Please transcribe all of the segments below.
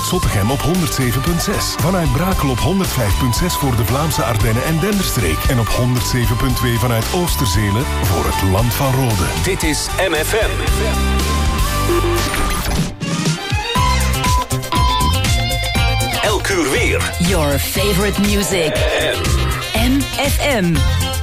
vanuit Zottegem op 107.6. Vanuit Brakel op 105.6 voor de Vlaamse Ardennen en Denderstreek. En op 107.2 vanuit Oosterzelen voor het Land van Rode. Dit is MFM. Elk uur weer. Your favorite music. MFM.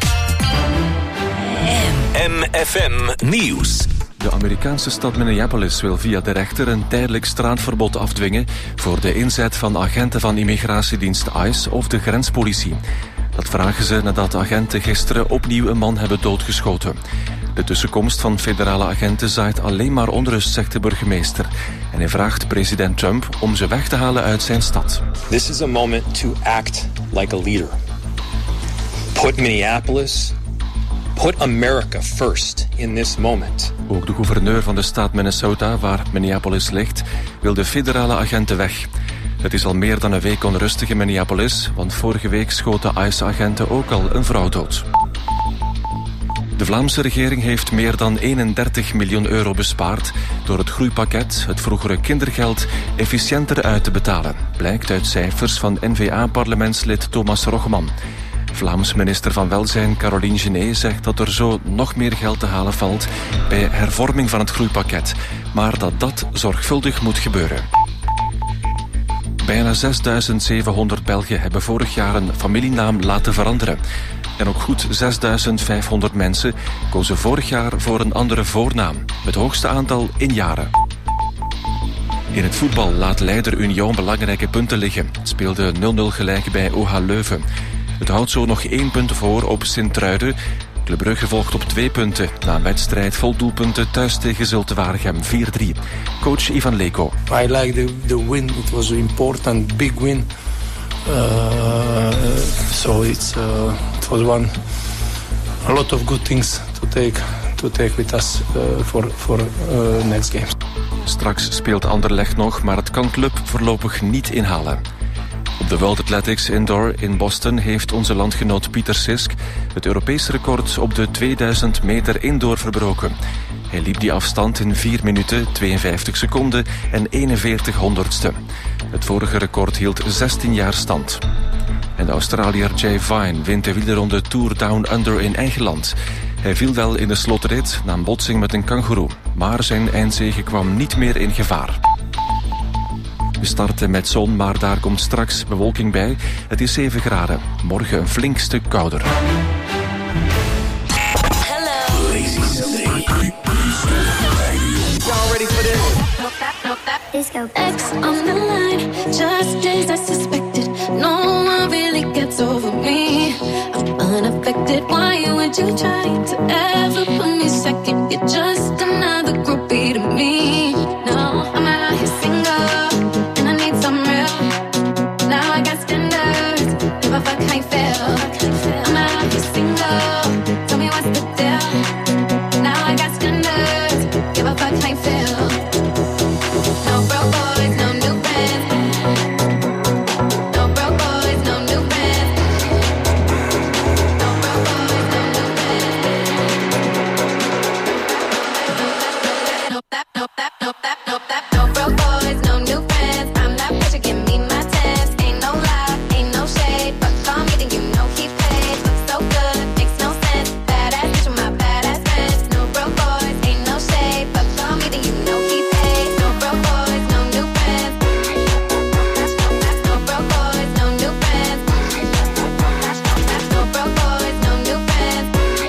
MFM Nieuws. De Amerikaanse stad Minneapolis wil via de rechter een tijdelijk straatverbod afdwingen voor de inzet van agenten van immigratiedienst ICE of de grenspolitie. Dat vragen ze nadat agenten gisteren opnieuw een man hebben doodgeschoten. De tussenkomst van federale agenten zaait alleen maar onrust, zegt de burgemeester. En hij vraagt president Trump om ze weg te halen uit zijn stad. This is a moment to act like a leader. Put Minneapolis, put America first in this moment. Ook de gouverneur van de staat Minnesota, waar Minneapolis ligt, wil de federale agenten weg. Het is al meer dan een week onrustig in Minneapolis, want vorige week schoten ICE-agenten ook al een vrouw dood. De Vlaamse regering heeft meer dan 31 miljoen euro bespaard door het groeipakket, het vroegere kindergeld, efficiënter uit te betalen. Blijkt uit cijfers van N-VA-parlementslid Thomas Rogman. Vlaams minister van Welzijn Caroline Genet zegt dat er zo nog meer geld te halen valt bij hervorming van het groeipakket, maar dat zorgvuldig moet gebeuren. Bijna 6.700 Belgen hebben vorig jaar een familienaam laten veranderen. En ook goed 6.500 mensen kozen vorig jaar voor een andere voornaam. Het hoogste aantal in jaren. In het voetbal laat leider Union belangrijke punten liggen. Het speelde 0-0 gelijk bij OH Leuven. Het houdt zo nog 1 punt voor op Sint-Truiden. Club Brugge volgt op 2 punten. Na een wedstrijd vol doelpunten thuis tegen Zulte Waregem 4-3. Coach Ivan Leko. I like the win. It was an important, big win. So it was a lot of good things to take with us for next games. Straks speelt Anderlecht nog, maar het kan club voorlopig niet inhalen. Op de World Athletics Indoor in Boston heeft onze landgenoot Pieter Sisk het Europese record op de 2000 meter indoor verbroken. Hij liep die afstand in 4 minuten, 52 seconden en 41 honderdste. Het vorige record hield 16 jaar stand. En de Australiër Jay Vine wint de wielerronde Tour Down Under in eigen land. Hij viel wel in de slotrit na een botsing met een kangoeroe, maar zijn eindzege kwam niet meer in gevaar. We starten met zon, maar daar komt straks bewolking bij. Het is 7 graden. Morgen een flink stuk kouder. Hello. Lazy Sunday. Y'all ready for this? Disco. X on the line, just as I suspected. No one really gets over me. I'm unaffected. Why would you try to ever put me second? You're just another groupie to me. No, I'm out here single, and I need some real. Now I got standards, give a fuck how you feel. I'm out here single, tell me what's the deal. Now I got standards, give a fuck how you feel. No broke boys, no new friends. No broke boys, no new friends. No broke boys, no new friends. No broke boys, no new friends. I'm not pressure, give me my test. Ain't no lie, ain't no shade. But call me, then you know he paid. Looks so good, makes no sense. Badass bitch with my badass friends. No broke boys, ain't no shade. But call me, then you know he paid. No broke boys, no new friends. No broke boys, no new friends. No broke boys, no new friends.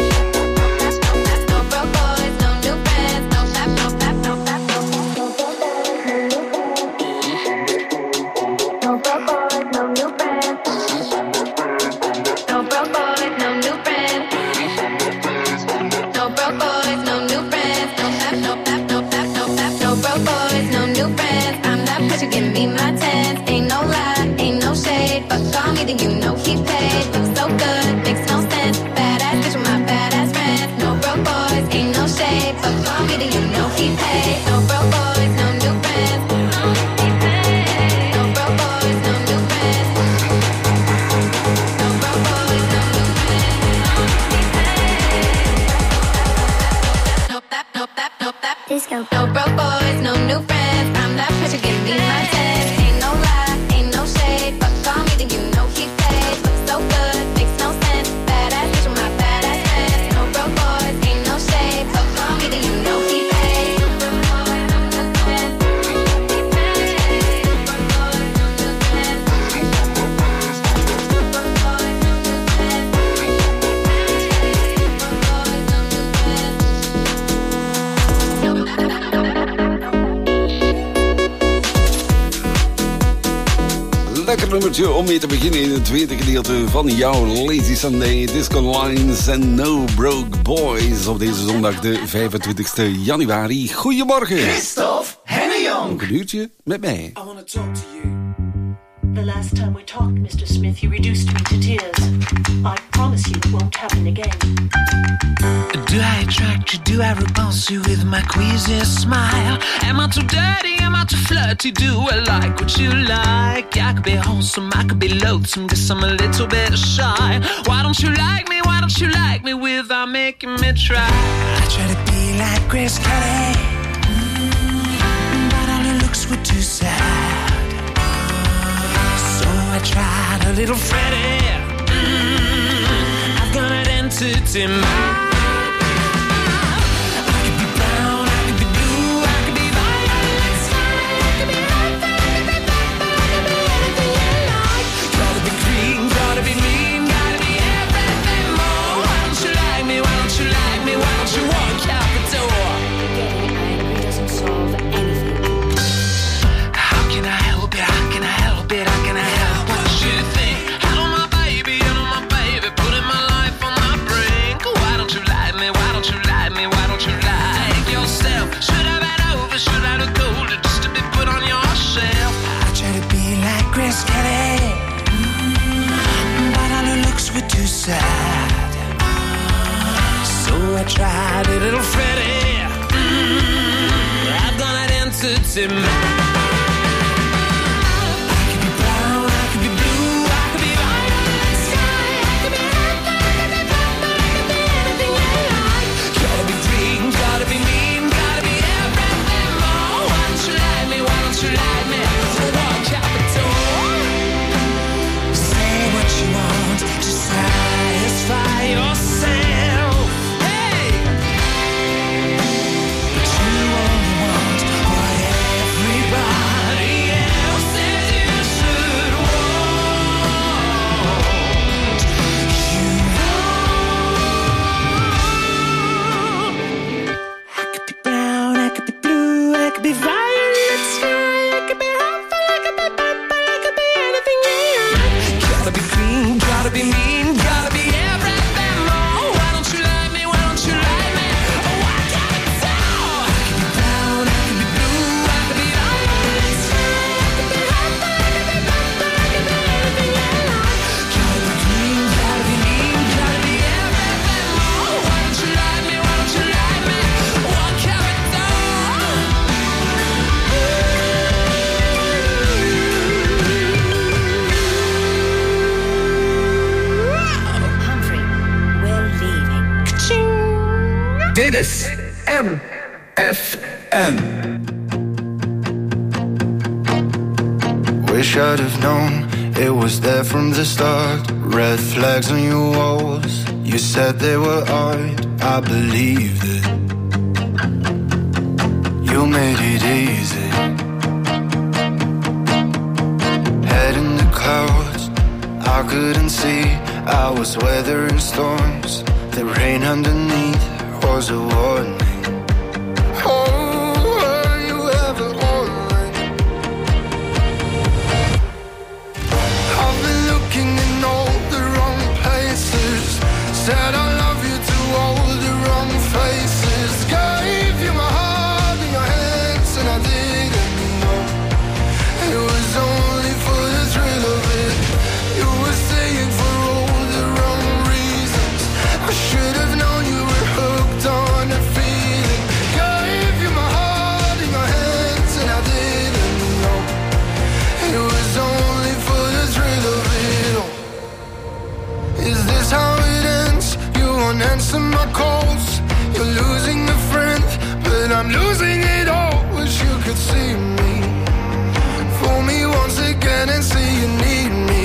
No broke boys, no new friends. No clap, no clap, no clap, no clap. No broke boys, no new friends. No broke boys, no new friends. No broke boys, no new friends. No clap, no clap, no clap, no clap. No broke boys, no new friends. I'm not pressure, give me my tens. Ain't no lie, ain't no shade. But call me, then you know he paid. Looks so good, makes no sense. Badass bitch with my badass friends. No broke boys, ain't no shade. But call me, then you know he paid. No broke boys, no new friends. No broke boys, no new friends. No broke boys, no new friends. No clap, no clap, no clap. Disco. No broke boys, no new friends. I'm not pressure, give me my tens. Ain't no lekker nummertje om mee te beginnen in het tweede gedeelte van jouw Lazy Sunday. Disco Lines en No Broke Boys op deze zondag de 25e januari. Goedemorgen. Christophe Hennejong. Een uurtje met mij. I want to talk to you. The last time we talked, Mr. Smith, you reduced me to tears. I promise you it won't happen again. Do I attract you? Do I repulse you with my queasy smile? Am I too dirty? Am I too flirty? Do I like what you like? I could be wholesome, I could be loathsome, guess I'm a little bit shy. Why don't you like me? Why don't you like me without making me try? I try to be like Grace Kelly, but all her looks were too sad. So I tried a little Freddie. I've got an entity mind. Sad. So I tried a little Freddie. I've done it into me. Dit is MFM. Wish I'd have known it was there from the start. Red flags on your walls. You said they were art. I believed it. You made it easy. Head in the clouds, I couldn't see. I was weathering storms. The rain underneath was a warning. Oh, were you ever online? I've been looking in all the wrong places. Said I love you to all the wrong faces. Gave you my heart in your hands and I didn't know. It was only for the thrill of it. You were staying for all the wrong reasons. I should have known you were hooked on a feeling. Gave you my heart in your hands and I didn't know. It was only for the thrill of it all. Is this how it ends? You won't answer my calls. You're losing a friend, but I'm losing it all. Wish you could see me. Fool me once again and see you need me.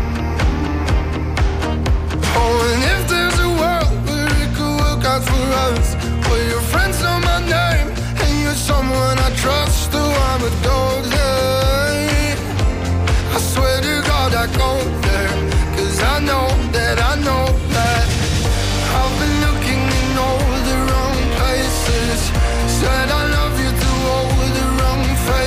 Oh, and if there's a world where it could work out for us, where your friends know my name and you're someone I trust, oh, I'm a dog there. I swear to God I go there, 'cause I know that I've been looking in all the wrong places. Said I love you to all the wrong faces.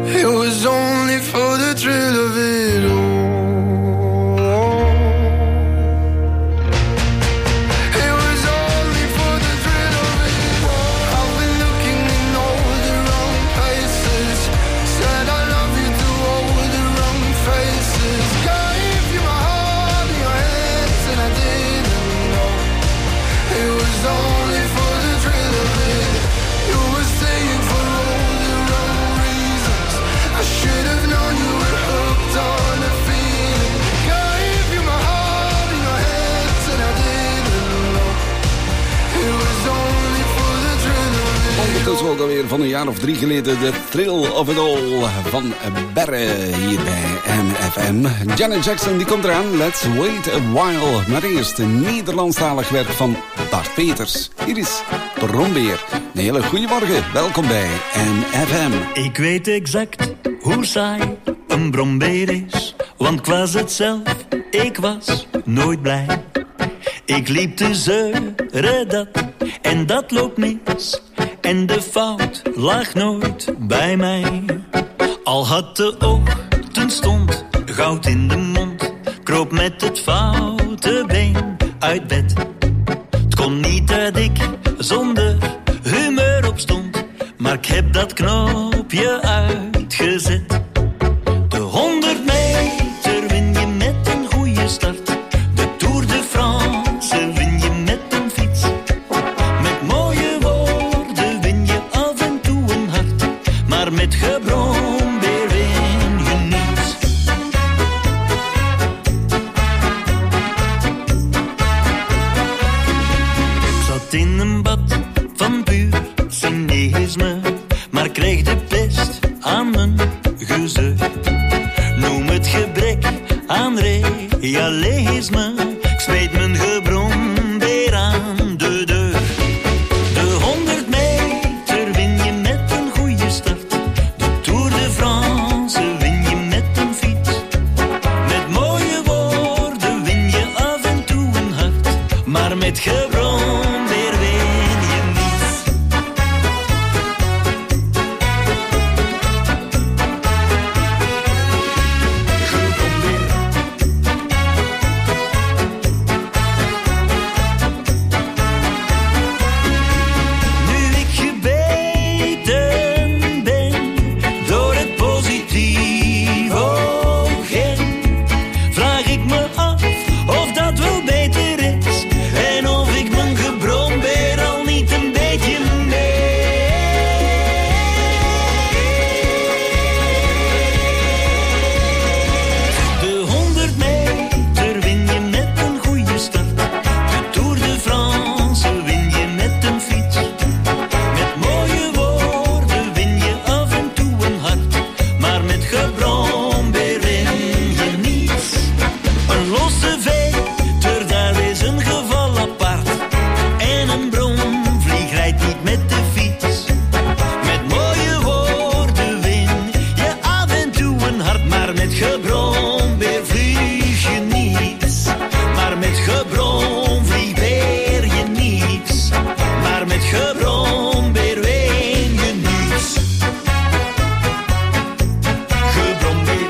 It was only for the thrill of it all. It was only for the thrill of it all. I've been looking in all the wrong places. Said I love you to all the wrong faces. Gave you my heart in your hands and I didn't know. It was only for the thrill of it. You were staying for all the wrong reasons. I should have known you were hooked on a feeling. Gave you my heart in your hands and I didn't know. It was only for the thrill of it. Ondertussen ook alweer van een jaar of 3 geleden de Thrill of It All van Berre hier bij MFM. Janet Jackson die komt eraan, Let's Wait a While. Maar eerst een Nederlandstalig werk van Bart Peters. Hier is Brombeer. Een hele goede morgen, welkom bij MFM. Ik weet exact hoe saai een brombeer is, want ik was het zelf, ik was nooit blij. Ik liep te zeuren dat en dat loopt mis, en de fout lag nooit bij mij. Al had de ochtendstond goud in de mond, kroop met het foute been uit bed. Het kon niet dat ik zonder humeur opstond, maar ik heb dat knopje uitgezet. De 100 meter win je met een goede start. De Tour de France win je met een fiets. Met mooie woorden win je af en toe een hart, maar met gebrombeer win je niets. Ik zat in een bad van puur cynisme, maar kreeg de pest aan mijn gezeur. Noem het gebrek aan realisme, ik smeet mijn gebrombeer aan de deur. De 100 meter win je met een goede start. De Tour de France win je met een fiets. Met mooie woorden win je af en toe een hart, maar met gebrombeer win je niets. Nu ik gebeten ben door het positief oogje, vraag ik me af of dat wel beter is en of ik mijn gebrombeer al niet een beetje De 100 meter win je met een goede start. De Tour de France win je met een fiets. Met mooie woorden win je af en toe een hart, maar met gebrombeer win je niets. Een losse veter, daar is een geval apart. En een bromvlieg rijdt niet met de fiets. Met mooie woorden win je af en toe een hart, maar met gebrombeer vlieg je niets. Maar met gebromvlieg beer je niets. Maar met gebrombeer win je niets. Gebrombeer.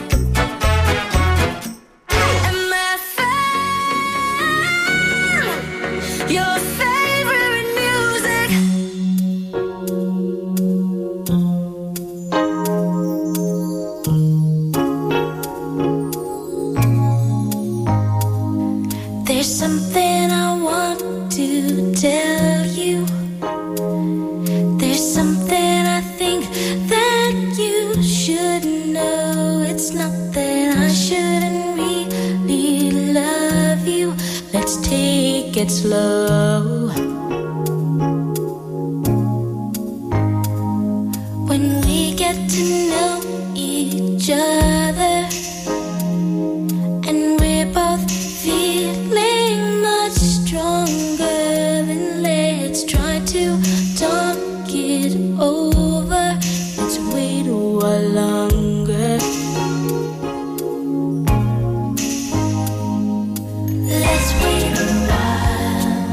Your favorite music. There's something I want to tell you. There's something I think that you should know. It's not that I shouldn't really love you. Let's take it slow. When we get to know each other and we're both feeling much stronger, then let's try to talk it over. Let's wait a while longer. Let's wait a while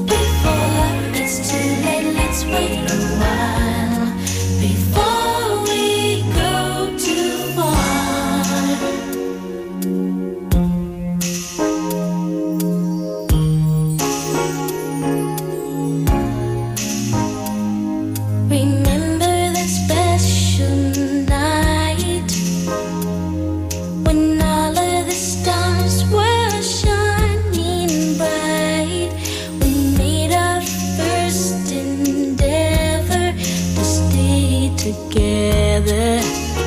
before it's too late. Let's wait a while before we together.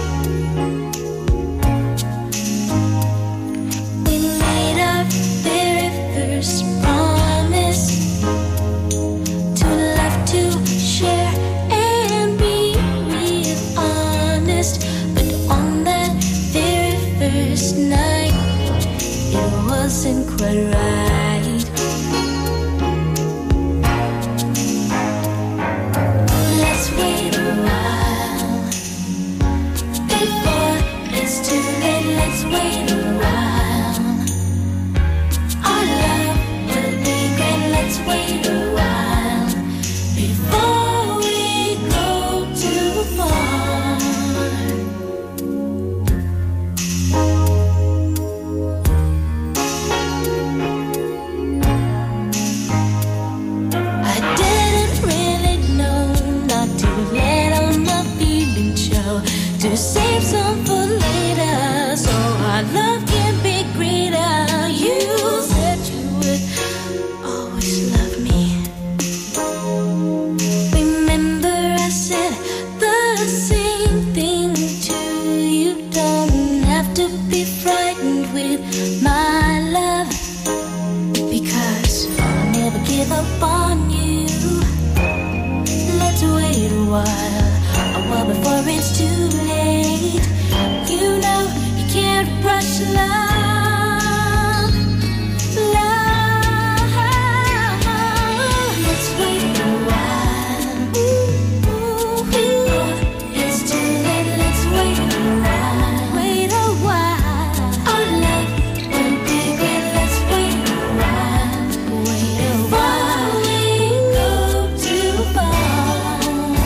We made our very first promise to love, to share, and be real honest. But on that very first night, it wasn't quite right. Let's wait a while before it's too late. Let's wait a while. Our love will be great. Let's wait a while before we go too far. I didn't really know not to let all my feelings show, to save some for later, so our love can be greater. You said you would always love me. Remember I said the same thing to you. Don't have to be frightened with my love, because I'll never give up on you. Let's wait a while before it's too late. You know you can't rush love, love. Let's wait a while before it's too late. Let's wait a while, wait a while. Our love will be great. Let's wait a while, wait a while. Before we go too far.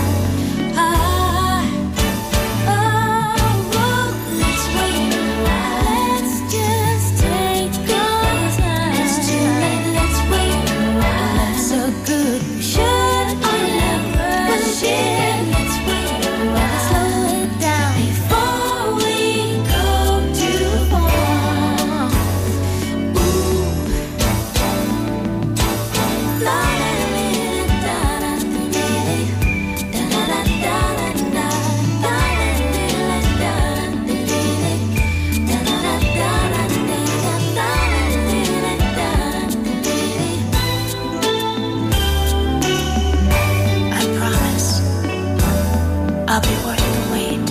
Let's wait a while. Let's just take our time. It's too late. Let's wait a while. So good, we should never share. Let's wait a while. Slow it down before we go too far. I promise I'll be worth the wait.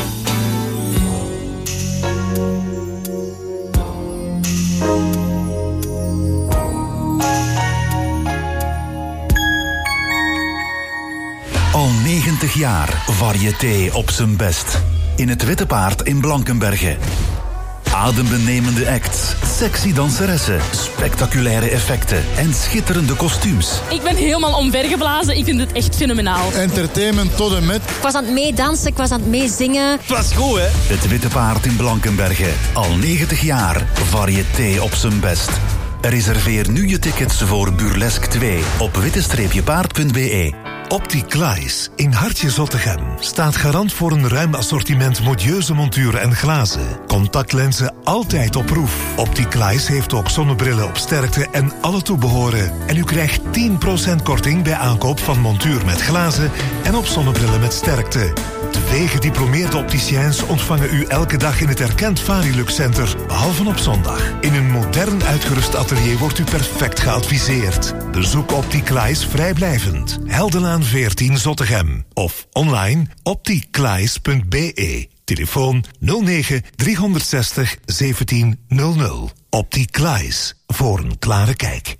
Al 90 jaar variété op zijn best. In het Witte Paard in Blankenberge. Adembenemende acts, sexy danseressen, spectaculaire effecten en schitterende kostuums. Ik ben helemaal omvergeblazen. Ik vind het echt fenomenaal. Entertainment tot en met. Ik was aan het meedansen, ik was aan het meezingen. Het was goed, hè? Het Witte Paard in Blankenberge. Al 90 jaar variété op zijn best. Reserveer nu je tickets voor Burlesque 2 op witte-paard.be. Opticlies in Hartje Zottegem staat garant voor een ruim assortiment modieuze monturen en glazen. Contactlenzen altijd op proef. Opticlies heeft ook zonnebrillen op sterkte en alle toebehoren. En u krijgt 10% korting bij aankoop van montuur met glazen en op zonnebrillen met sterkte. 2 gediplomeerde opticiens ontvangen u elke dag in het erkend Varilux Center, behalve op zondag. In een modern uitgerust atelier wordt u perfect geadviseerd. Bezoek Opticlies vrijblijvend. Heldenlaan 14 Zottegem. Of online opticlies.be. Telefoon 09 360 1700. Opticlies. Voor een klare kijk.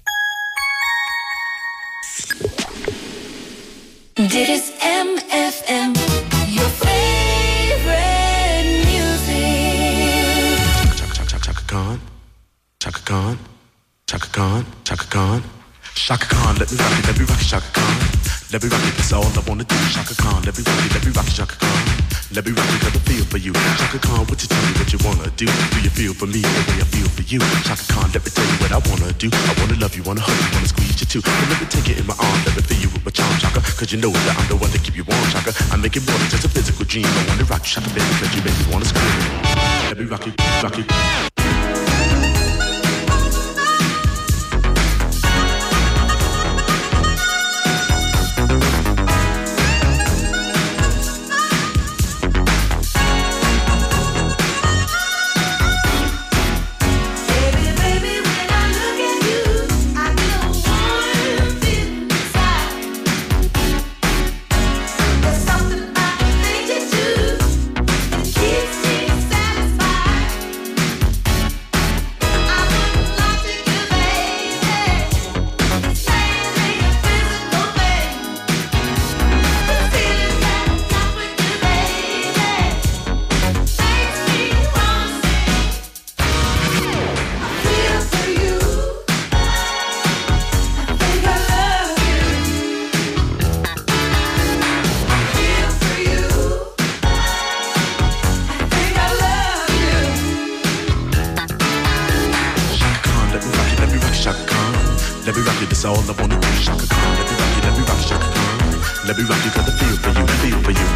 Dit is MFM, your favorite music. Chaka Khan, Chaka Khan, Chaka Khan, Chaka Khan. Chaka Khan, let me rock it, Chaka Khan. Let me rock it, that's all I wanna do. Chaka Khan, let me rock it, Chaka Khan. Let me rock it, cause I feel for you. Chaka Khan, what you tell me what you wanna do? Do you feel for me the way I feel for you? Chaka Khan, let me tell you what I wanna do. I wanna love you, wanna hug you, wanna squeeze you too. And let me take it in my arms, let me feel you with my charm, Chaka. Cause you know that I'm the one to keep you warm, Chaka. I make it more than just a physical dream. I wanna rock you, Chaka, baby, cause you make me wanna scream. Let me rock you, rock you. that's all I wanna do. Shaka Khan, let me rock you, Shaka Khan. Let me rock you, got the feel for you, feel for you.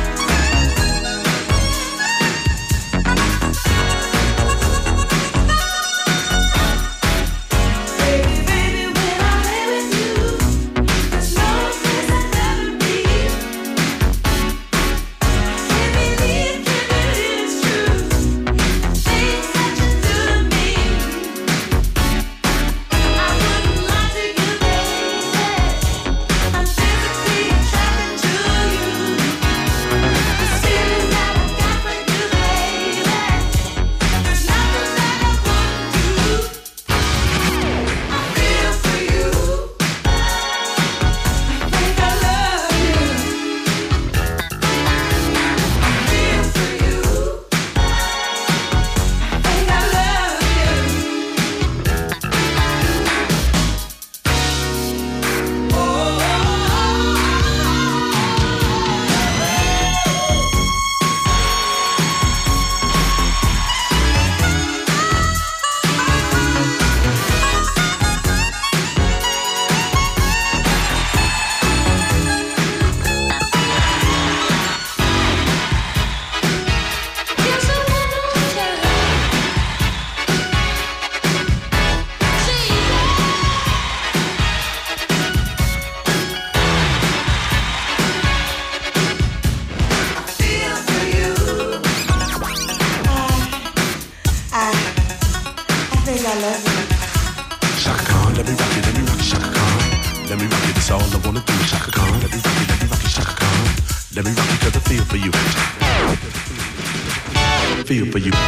Feel for you.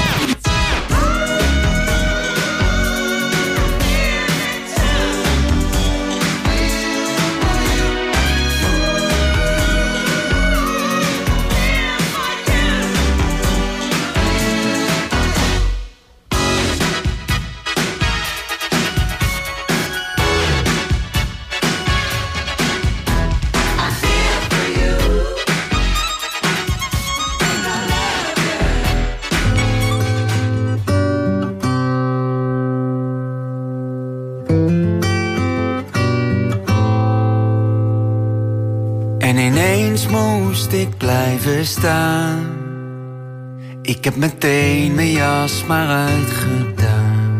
Moest ik blijven staan. Ik heb meteen mijn jas maar uitgedaan.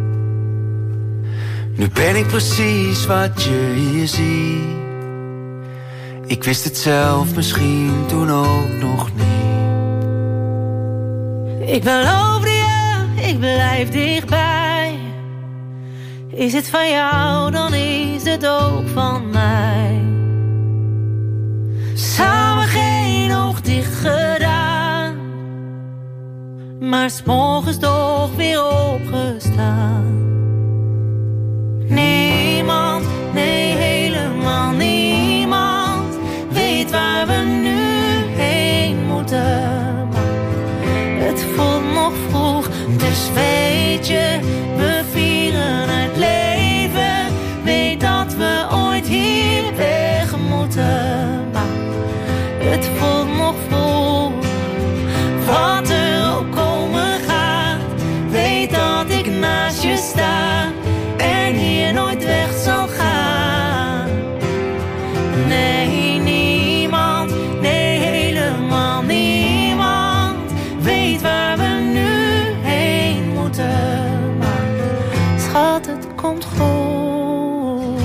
Nu ben ik precies wat je hier ziet. Ik wist het zelf misschien toen ook nog niet. Ik beloofde je, ik blijf dichtbij. Is het van jou, dan is het ook van mij. Samen geen oog dicht gedaan, maar 's morgens toch weer opgestaan. Niemand, nee helemaal niemand, weet waar we nu heen moeten. Maar het voelt nog vroeg, dus weet je, we vieren het leven. Weet dat we ooit hier weg moeten. Het voelt nog vol, wat er ook komen gaat. Weet dat ik naast je sta en hier nooit weg zal gaan. Nee, niemand, nee helemaal niemand, weet waar we nu heen moeten. Maar schat, het komt goed.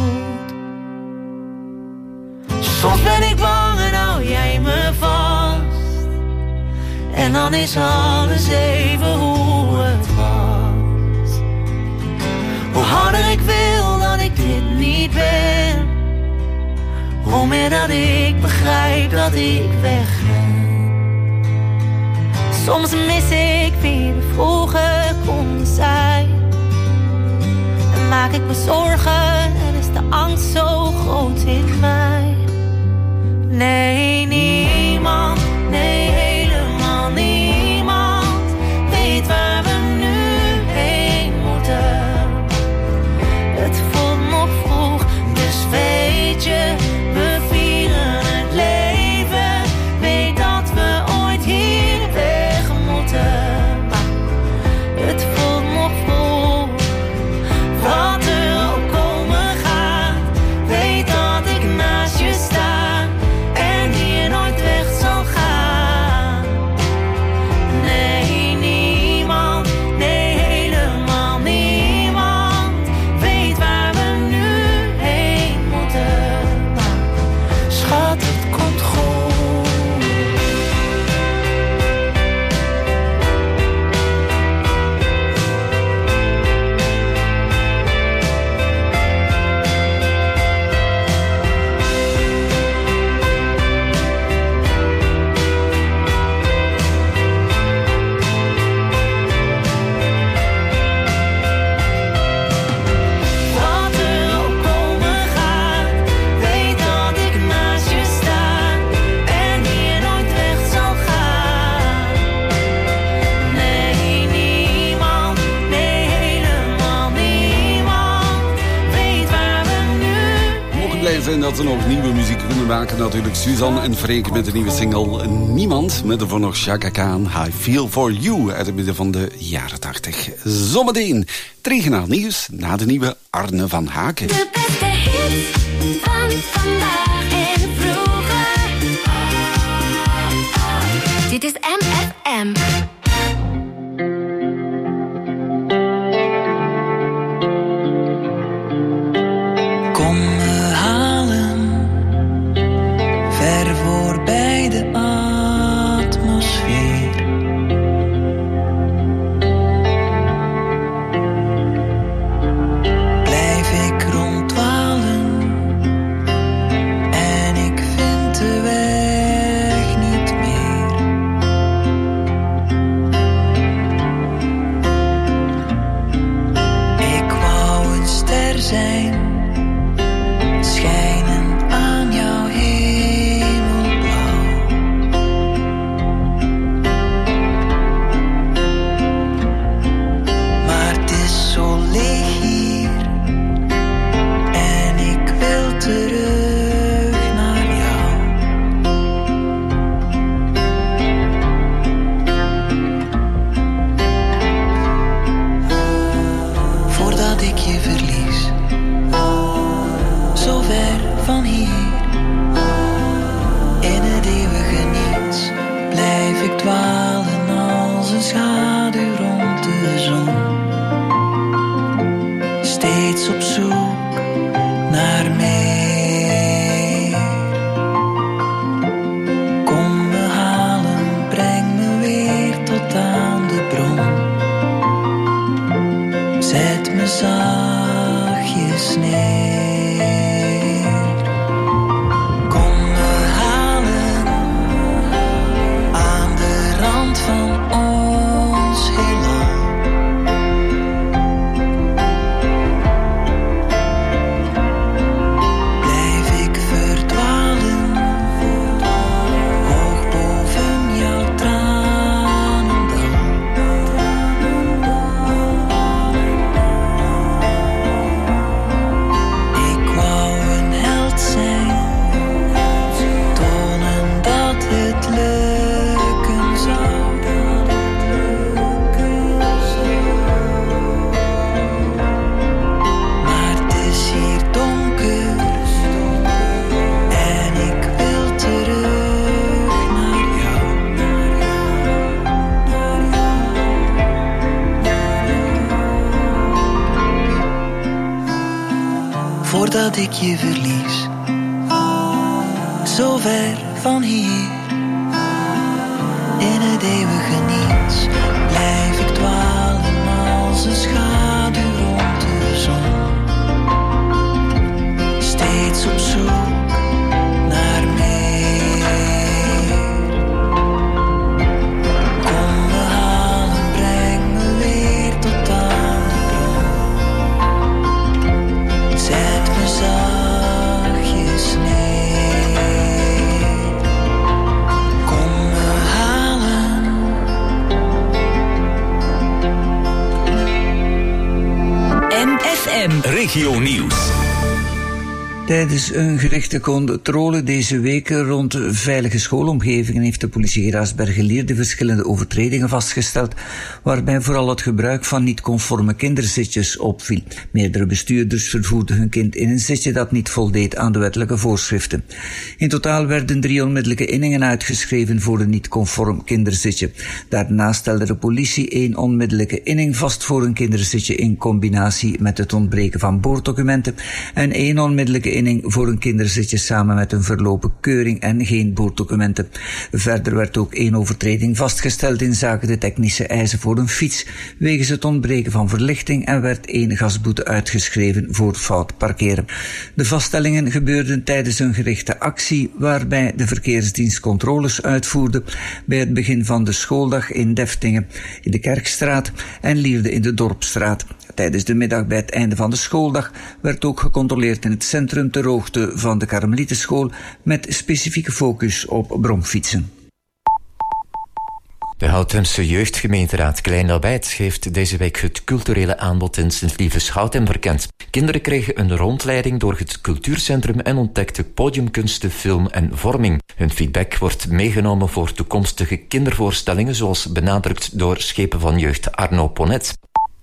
Soms ben ik bang en hou jij me vast. En dan is alles even hoe het was. Hoe harder ik wil dat ik dit niet ben, hoe meer dat ik begrijp dat ik wegren. Soms mis ik wie we vroeger konden zijn. En maak ik me zorgen en is de angst zo groot in mij. Nee, niemand, nee helemaal niemand, weet waar we nu heen moeten. Het voelt nog vroeg, dus weet je, we vieren het leven. Weet dat we ooit hier weg moeten. Maar het voelt nog vroeg, wat er ook komen gaat. blij zijn dat ze nog nieuwe muziek kunnen maken. Natuurlijk Suzanne en Freek met de nieuwe single Niemand. Met ervoor nog Chaka Khan, I Feel For You uit het midden van de jaren 80. Zometeen 3 regionaal nieuws na de nieuwe Arne van Haken. De beste hits van vandaag en vroeger. Dit is MFM. Kom me halen, ver voorbij de atmosfeer. Blijf ik ronddwalen en ik vind de weg niet meer. Ik wou een ster zijn, schijnen aan jouw hemelblauw. Maar het is zo leeg hier en ik wil terug naar jou. Voordat ik je verlies, zo ver van hier, in het eeuwige niets, blijf ik dwalen als een schaduw rond de zon. Steeds op zoek naar meer. Kom me halen, breng me weer tot aan de bron. Zet me zachtjes neer. Kom me halen aan de rand van ons heelal. Blijf ik verdwalen, hoog boven jouw tranendal. Ik wou een held zijn, tonen dat het lukken zou. Maar het is hier donker en ik wil terug naar jou. Voordat ik je verlies, zo ver van hier, in het eeuwige niets, blijf ik dwalen als een schaduw rond de zon. Steeds op zoek naar meer. Kom me halen, breng me weer tot aan de bron. Zet me zachtjes neer. Kom me halen. MFM Regio Nieuws. Tijdens een gerichte controle deze week rond veilige schoolomgevingen heeft de politie Geraasbergen-Lierde verschillende overtredingen vastgesteld, waarbij vooral het gebruik van niet-conforme kinderzitjes opviel. Meerdere bestuurders vervoerden hun kind in een zitje dat niet voldeed aan de wettelijke voorschriften. In totaal werden 3 onmiddellijke inningen uitgeschreven voor een niet-conform kinderzitje. Daarna stelde de politie 1 onmiddellijke inning vast voor een kinderzitje in combinatie met het ontbreken van boorddocumenten en 1 onmiddellijke inning voor een kinderzitje samen met een verlopen keuring en geen boorddocumenten. Verder werd ook 1 overtreding vastgesteld in zaken de technische eisen voor een fiets wegens het ontbreken van verlichting en werd 1 gasboete uitgeschreven voor fout parkeren. De vaststellingen gebeurden tijdens een gerichte actie waarbij de verkeersdienst controles uitvoerde bij het begin van de schooldag in Deftingen, in de Kerkstraat en Lierde in de Dorpstraat. Tijdens de middag bij het einde van de schooldag werd ook gecontroleerd in het centrum ter hoogte van de Karmelietenschool met specifieke focus op bromfietsen. De Houtense Jeugdgemeenteraad Klein-Labijt heeft deze week het culturele aanbod in Sint-Lieve-Schouten verkend. Kinderen kregen een rondleiding door het cultuurcentrum en ontdekten podiumkunsten, film en vorming. Hun feedback wordt meegenomen voor toekomstige kindervoorstellingen, zoals benadrukt door Schepen van Jeugd Arno Ponet.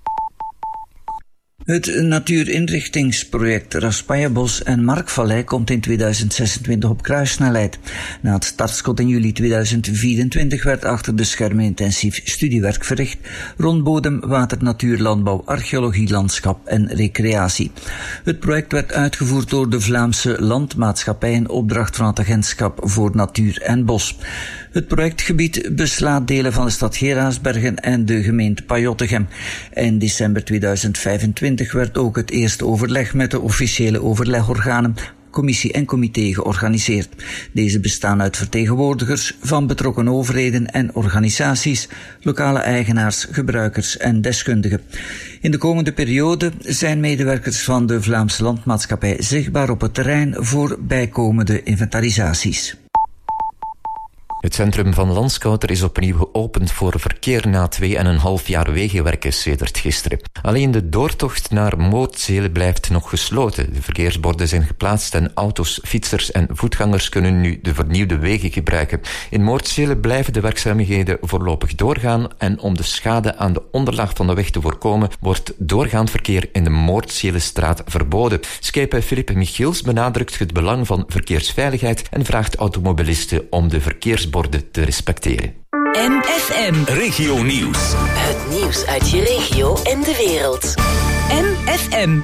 Het natuurinrichtingsproject Raspaillebos en Markvallei komt in 2026 op kruissnelheid. Na het startschot in juli 2024 werd achter de schermen intensief studiewerk verricht rond bodem, water, natuur, landbouw, archeologie, landschap en recreatie. Het project werd uitgevoerd door de Vlaamse Landmaatschappij in opdracht van het Agentschap voor Natuur en Bos. Het projectgebied beslaat delen van de stad Geraardsbergen en de gemeente Pajottegem. In december 2025 werd ook het eerste overleg met de officiële overlegorganen, commissie en comité georganiseerd. Deze bestaan uit vertegenwoordigers van betrokken overheden en organisaties, lokale eigenaars, gebruikers en deskundigen. In de komende periode zijn medewerkers van de Vlaamse Landmaatschappij zichtbaar op het terrein voor bijkomende inventarisaties. Het centrum van Landskouter is opnieuw geopend voor verkeer na 2,5 jaar wegenwerken sedert gisteren. Alleen de doortocht naar Moordzele blijft nog gesloten. De verkeersborden zijn geplaatst en auto's, fietsers en voetgangers kunnen nu de vernieuwde wegen gebruiken. In Moordzele blijven de werkzaamheden voorlopig doorgaan en om de schade aan de onderlaag van de weg te voorkomen wordt doorgaand verkeer in de Moordzelestraat verboden. Schipper Philippe Michiels benadrukt het belang van verkeersveiligheid en vraagt automobilisten om de verkeersborden te respecteren. MFM Regio Nieuws. Het nieuws uit je regio en de wereld. MFM.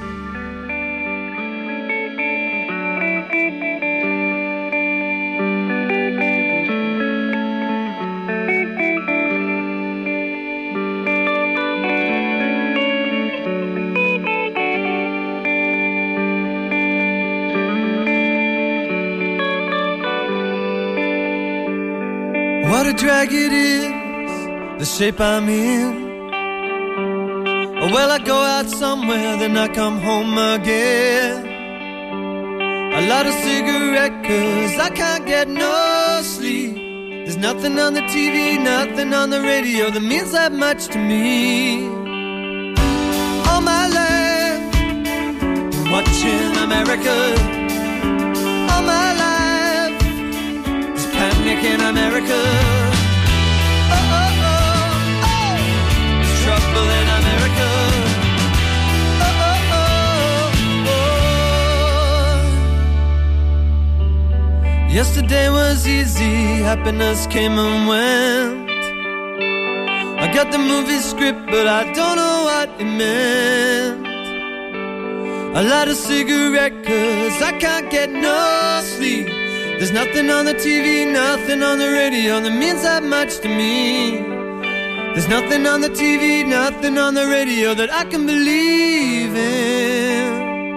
What a drag it is, the shape I'm in. Well, I go out somewhere, then I come home again. A lot of cigarette, 'cause I can't get no sleep. There's nothing on the TV, nothing on the radio that means that much to me. All my life, watching America. All my life, there's panic in America. Oh, oh, oh, oh, there's trouble in America. Oh, oh, oh, oh. Yesterday was easy, happiness came and went. I got the movie script, but I don't know what it meant. A lot of cigarette, 'cause I can't get no sleep. There's nothing on the TV, nothing on the radio that means that much to me. There's nothing on the TV, nothing on the radio that I can believe in.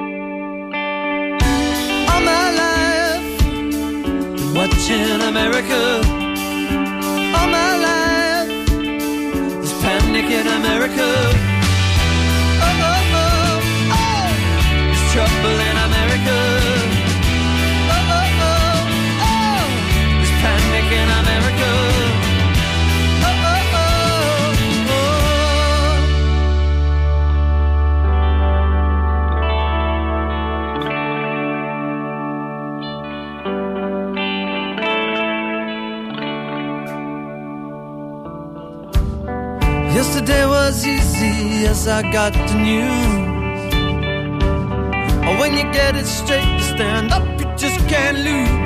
All my life, watching America. All my life, there's panic in America. Oh, oh, oh, oh, there's trouble in America. Oh, oh, oh, oh, there's panic in America. Oh, oh, oh, oh. Yesterday was easy as I got the news. Oh, when you get it straight, you stand up, you just can't lose.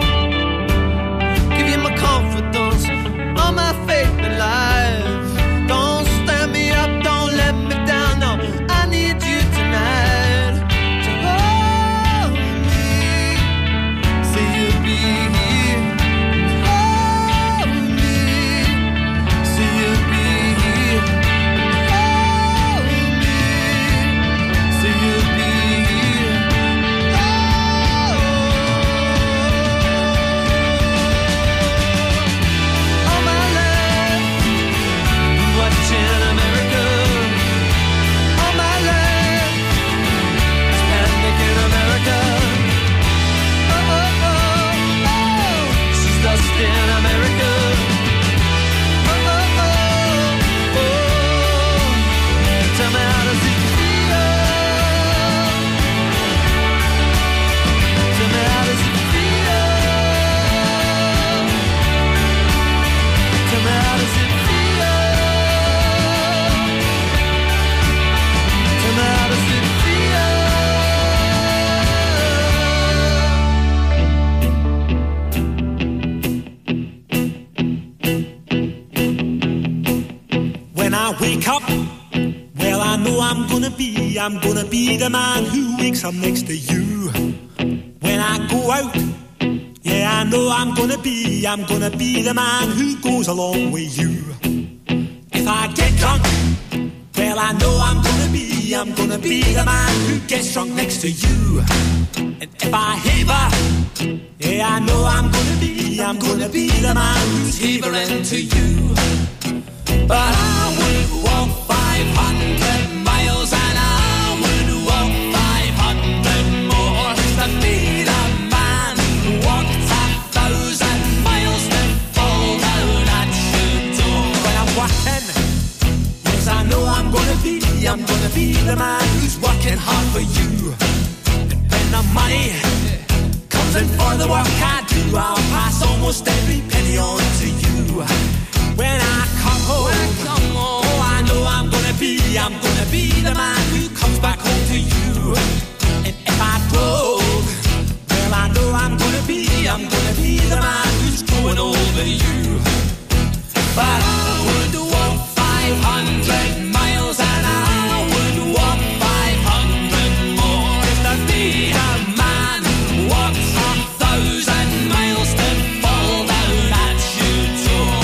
Give you my confidence, all my faith in life. Don't stand me up, don't let me down, no, I need you tonight to hold me, say you'll be here. Hold me, say you'll be here. Hold me, say you'll be here. All my life, wake up, well, I know I'm gonna be the man who wakes up next to you. When I go out, yeah, I know I'm gonna be the man who goes along with you. If I get drunk, well, I know I'm gonna be the man who gets drunk next to you. And if I haver, yeah, I know I'm gonna be the man who's havering to you. But I would walk 500 miles and I would walk 500 more to be the man who walked 1,000 miles to fall down at your door. When I'm walking, yes, I know I'm gonna be the man who's working hard for you. And when the money comes in for the work I do, I'll pass almost every penny on to you. When I come home, oh, I know I'm gonna be the man who comes back home to you. And if I broke, well, I know I'm gonna be the man who's going over you. But I would walk 500 miles and I would walk 500 more to be a man who walks 1,000 miles to fall down at your door.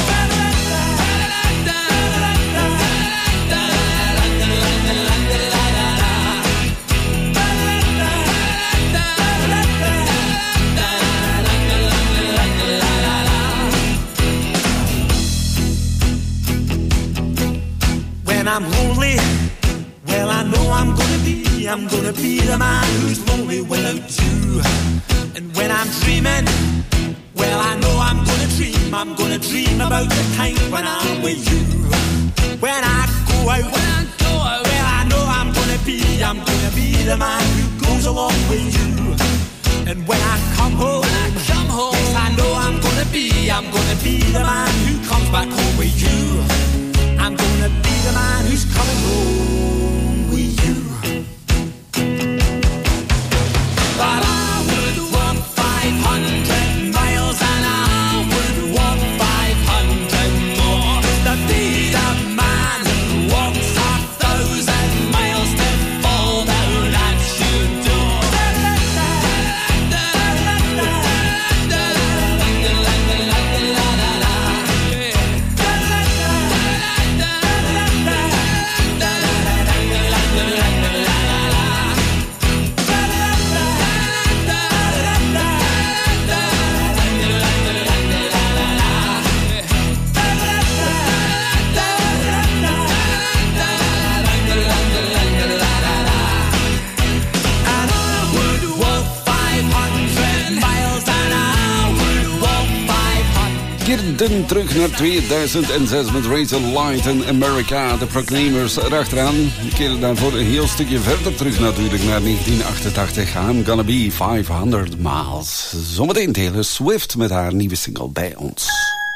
When I'm lonely, well, I know I'm gonna be the man who's lonely without you. And when I'm dreaming, well, I know I'm gonna dream about the time when I'm with you. When I go out, well, I know I'm gonna be the man who goes along with you. And when I come home, yes, I know I'm gonna be the man who comes back home with you. I'm gonna be the man who's coming home with you. But I would walk 500 miles and I would walk 500 more to be the man who walks 1,000 miles to fall down at your door. Keerden terug naar 2006 met Rachel Light en America, de Proclaimers erachteraan. Keerden daarvoor een heel stukje verder terug natuurlijk naar 1988. I'm Gonna Be 500 Miles. Zometeen Taylor Swift met haar nieuwe single bij ons.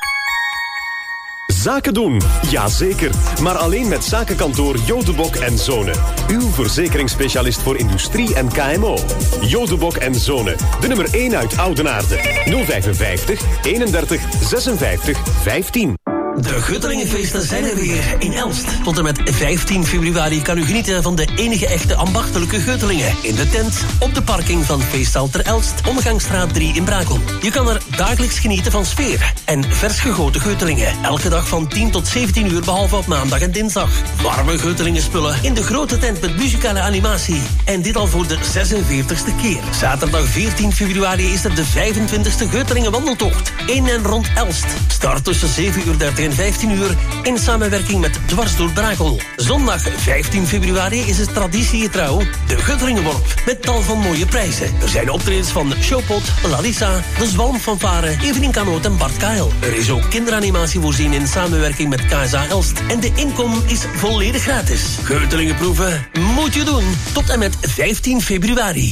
Zaken doen, jazeker. Maar alleen met zakenkantoor Jodebok en Zonen. Uw verzekeringsspecialist voor industrie en KMO. Jodebok en Zonen. De nummer 1 uit Oudenaarde. 055 31 56 15. De Guttelingenfeesten zijn er weer in Elst. Tot en met 15 februari kan u genieten van de enige echte ambachtelijke Guttelingen. In de tent, op de parking van Feesthal ter Elst, Omgangsstraat 3 in Brakel. Je kan er dagelijks genieten van sfeer en vers gegoten Guttelingen. Elke dag van 10 tot 17 uur, behalve op maandag en dinsdag. Warme Guttelingenspullen in de grote tent met muzikale animatie. En dit al voor de 46e keer. Zaterdag 14 februari is er de 25e Guttelingen wandeltocht. In en rond Elst. Start tussen 7:30 en 15 uur in samenwerking met Dwars door Brakel. Zondag 15 februari is het traditiegetrouw de Guttelingenworp met tal van mooie prijzen. Er zijn optredens van Showpot, Lalissa, De Zwalmfanfare, Evening Kanoot en Bart Kael. Er is ook kinderanimatie voorzien in samenwerking met KSA Elst. En de inkom is volledig gratis. Guttelingenproeven moet je doen tot en met 15 februari.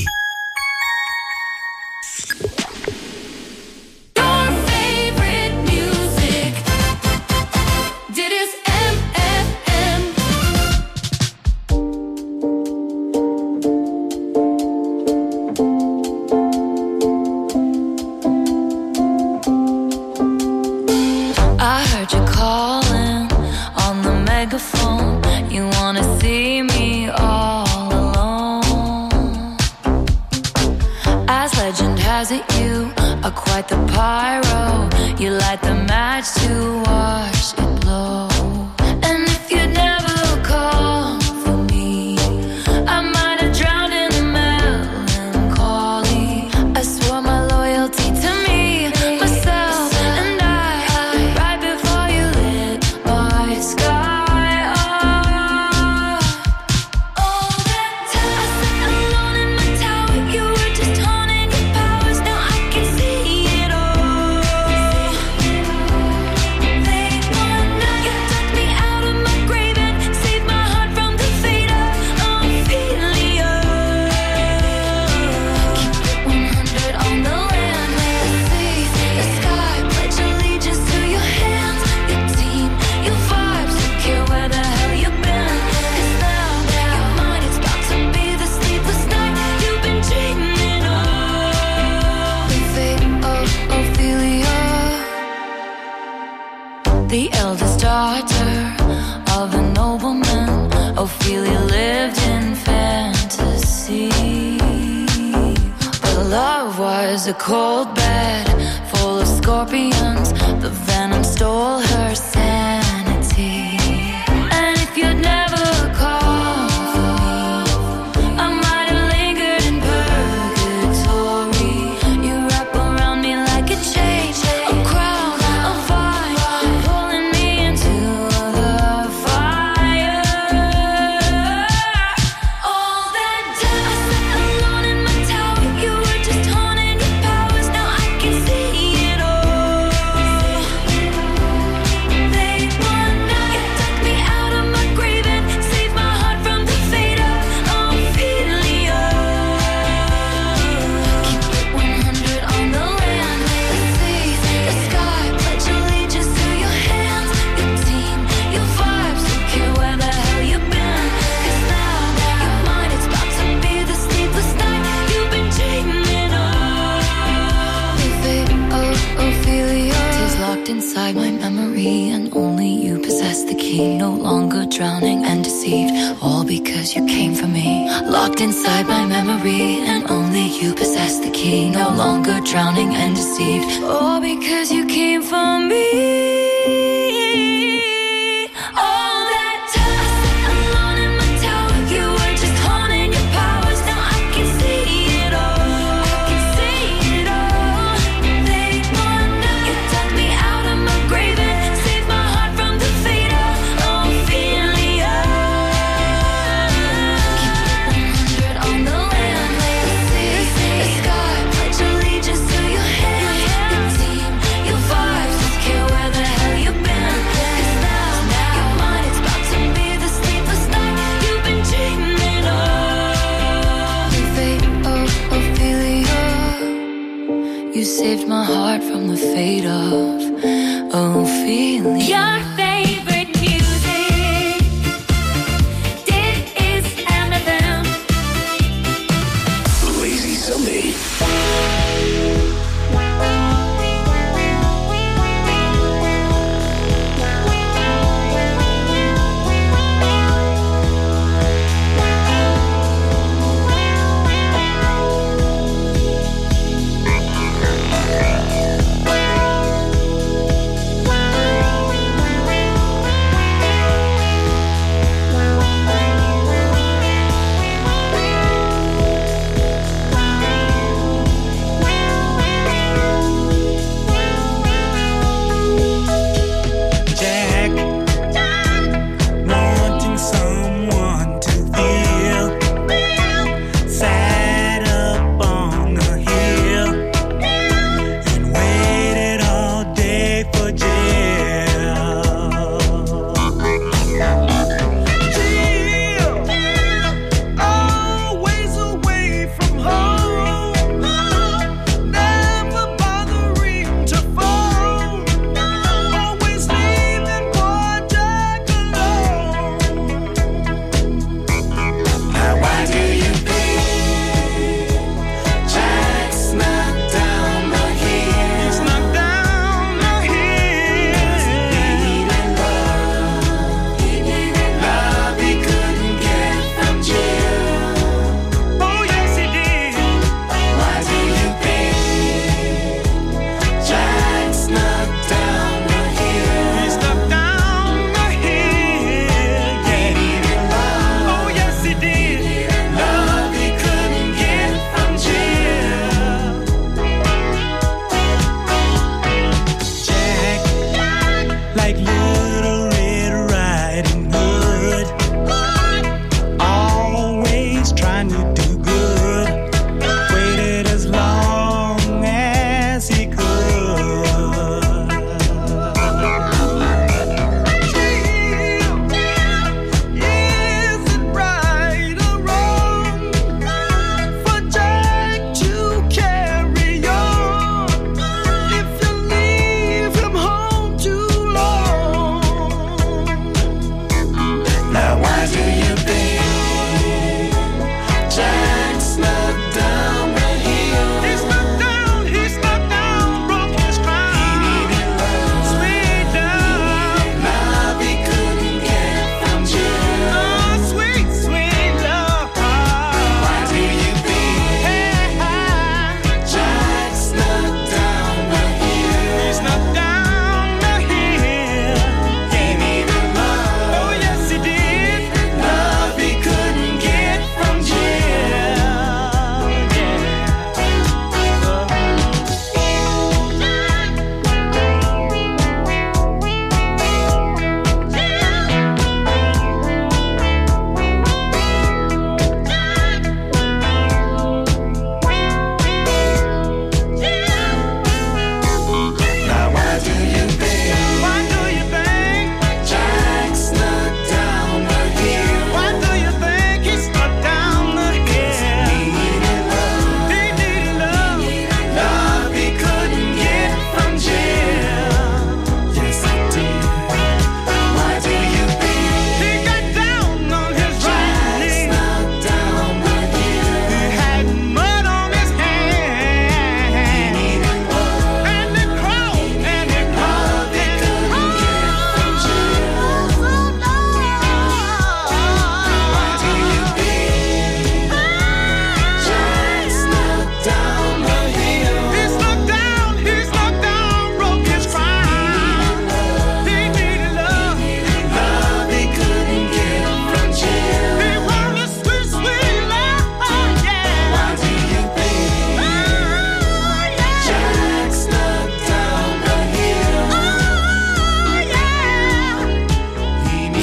microphone. You wanna see me all alone. As legend has it, you are quite the pyro. You light the match to watch it blow. And if you'd never call for me, I might have drowned in the melancholy. I swore my loyalty to me, myself, and I, right before you lit my sky up. All that time I sat alone in my tower, you were just honing your powers. Now I can see it all. Late one night, you took me out of my grave and saved my heart from the fate of Ophelia. Keep it 100 on the land, the sea, the sky. Pledge allegiance to your hands, your team, your vibes. Don't care where the hell you've been. 'Cause now your mind is about to be the sleepless night you've been dreaming of. The fate of Ophelia, the eldest daughter of a nobleman. Ophelia lived in fantasy, but love was a cold bed full of scorpions. The venom stole her sanity. And if you'd never called for me, I might have lingered in purgatory. You wrap around me like a chain, a crown, a vine, pulling me into the fire. All that time I sat alone in my tower, you were just honing your powers. Now I can see it all. Late one night, you took me out of my grave and saved my heart from the fate of Ophelia. Keep it 100 on the land, the sea, the sky. Pledge allegiance to your hands, your team, your vibes. Don't care where the hell you've been. 'Cause now your mind is about to be the sleepless night you've been dreaming of. The fate of Ophelia is locked inside my memory, and only you possess the key. No longer drowning and deceived, all because you came for me. Locked inside my memory, and only you possess the key. No longer drowning and deceived, all because you came for me. All that time I sat alone in my tower, you were just honing your powers. Now I can see it all. I can see it all. Late one night, you took me out of my grave and saved my heart from the fate of Ophelia. Keep it 100 on the land, the sea, the sky. Pledge allegiance to your hands, your team, your vibes. Don't care where the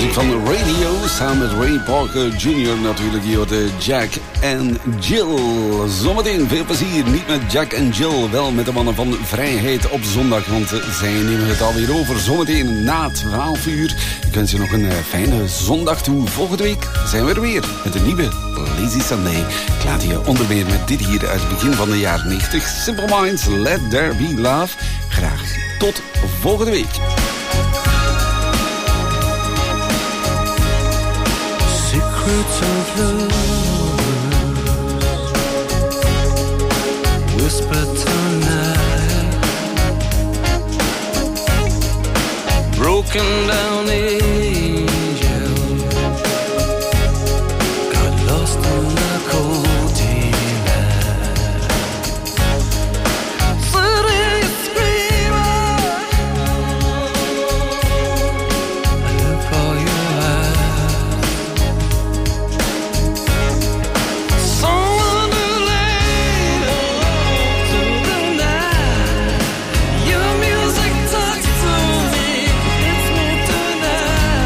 muziek van Radio, samen met Ray Parker Jr. natuurlijk. Hier de Jack en Jill. Zometeen veel plezier, niet met Jack en Jill, wel met de mannen van Vrijheid op zondag. Want zij nemen het alweer over zometeen na 12 uur. Ik wens je nog een fijne zondag toe. Volgende week zijn we er weer met een nieuwe Lazy Sunday. Ik laat je onder meer met dit hier uit het begin van de jaren 90. Simple Minds, Let There Be Love. Graag tot volgende week. Secrets of love whispered tonight, broken down angel got lost in the cold daylight. City screamer, I look for your eyes. Someone to lay to the night. Your music talks to me, hits me tonight.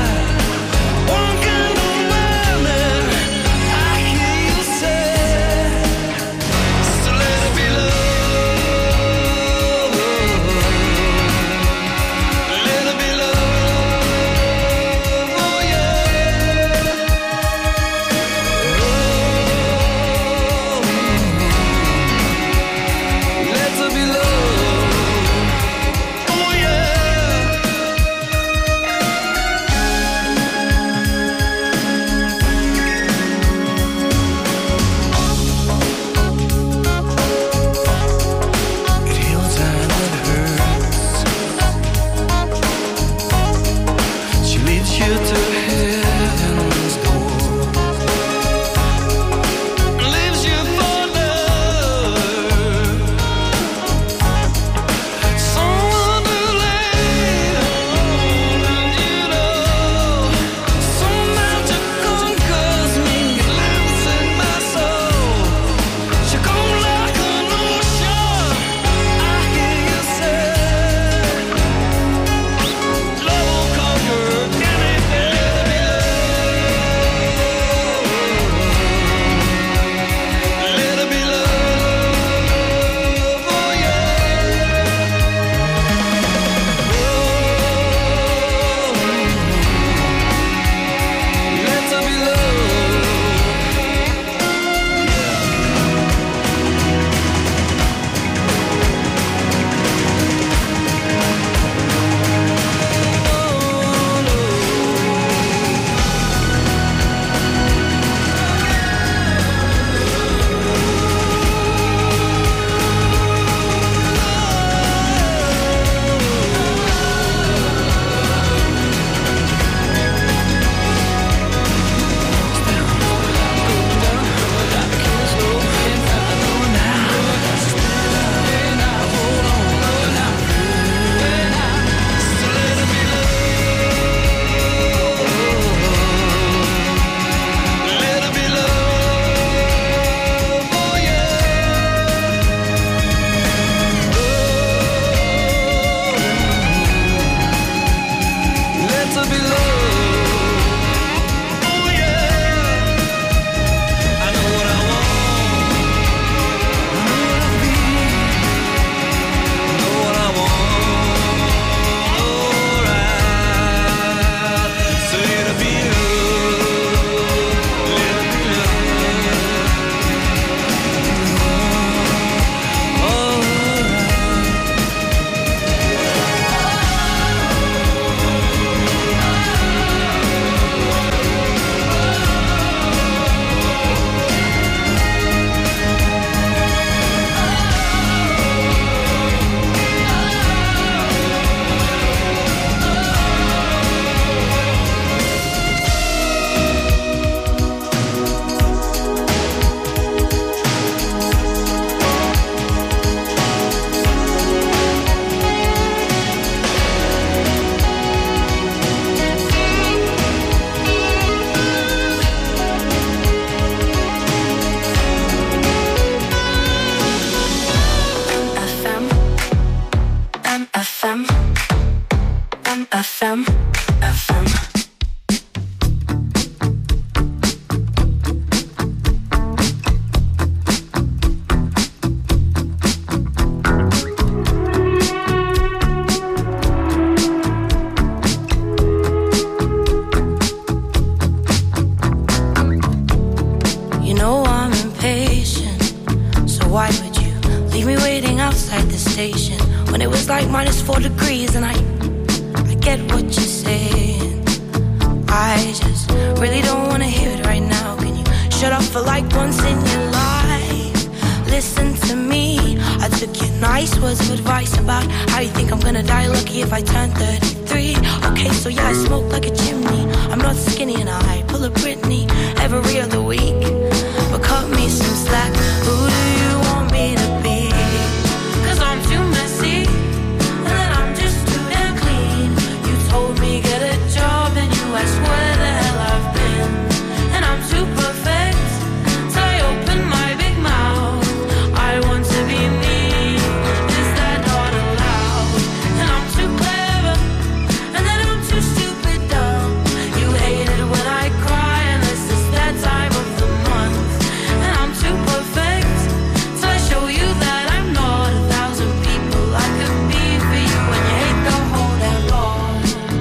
like -4 degrees, and I get what you're saying. I just really don't wanna hear it right now. Can you shut up for like once in your life? Listen to me. I took your nice words of advice about how you think I'm gonna die lucky if I turn 33. Okay, so yeah, I smoke like a chimney. I'm not skinny and I pull a Britney every other week. But cut me some slack. Who do you want me to be? 'Cause I'm too messy, and then I'm just too damn clean. You told me get a job and you asked where the hell I've been. And I'm too perfect, so I open my big mouth. I want to be me, is that not allowed? And I'm too clever, and then I'm too stupid dumb. You hate it when I cry, unless it's that time of the month. And I'm too perfect, so I show you that I'm not 1,000 people I could be for you. And you hate the whole damn lot.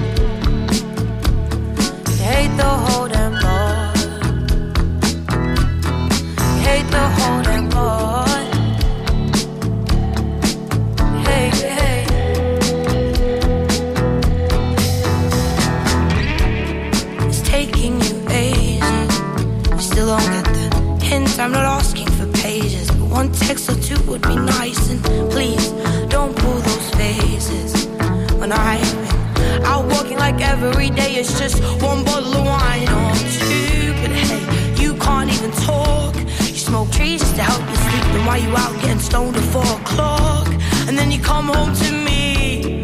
You hate the whole damn lot. You hate the whole damn lot. Hey, hey. It's taking you ages. You still don't get the hint. I'm not asking for pages, but one text or two would be nice. And please don't pull those faces when I've been out walking like every day it's just one bottle of wine or two. But hey, you can't even talk. You smoke trees just to help you sleep. Then why you out getting stoned at 4 o'clock? And then you come home to me